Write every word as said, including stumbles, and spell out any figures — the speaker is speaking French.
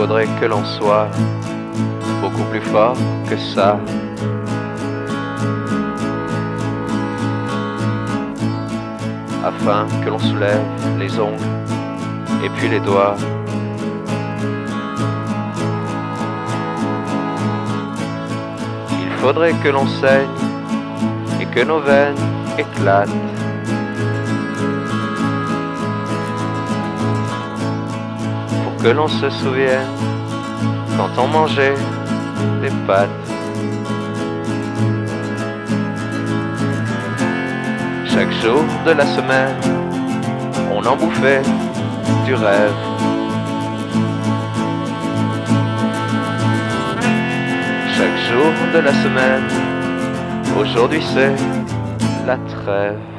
faudrait que l'on soit beaucoup plus fort que ça. Afin que l'on soulève les ongles et puis les doigts. Il faudrait que l'on saigne et que nos veines éclatent. Pour que l'on se souvienne quand on mangeait des pâtes. Chaque jour de la semaine, on en bouffait du rêve. Chaque jour de la semaine, aujourd'hui c'est la trêve.